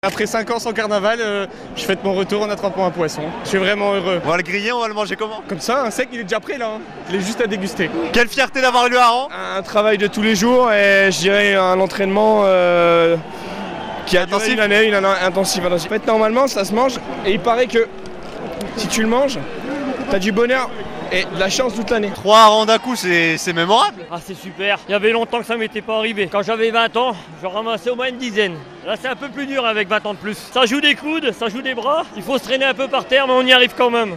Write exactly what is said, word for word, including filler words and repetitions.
Après cinq ans sans carnaval, euh, je fête mon retour en attrapant un poisson. Je suis vraiment heureux. On va le griller, on va le manger comment? Comme ça, un sec, il est déjà prêt là. Hein. Il est juste à déguster. Quelle fierté d'avoir eu le hareng. Un travail de tous les jours et je dirais un entraînement euh, qui a duré une année, une année intensif, intensif. En fait, normalement, ça se mange et il paraît que si tu le manges, t'as du bonheur et de la chance toute l'année. Trois harengs d'un coup, c'est mémorable. Ah, c'est super. Il y avait longtemps que ça m'était pas arrivé. Quand j'avais vingt ans, j'en ramassais au moins une dizaine. Là, c'est un peu plus dur avec vingt ans de plus. Ça joue des coudes, ça joue des bras. Il faut se traîner un peu par terre, mais on y arrive quand même.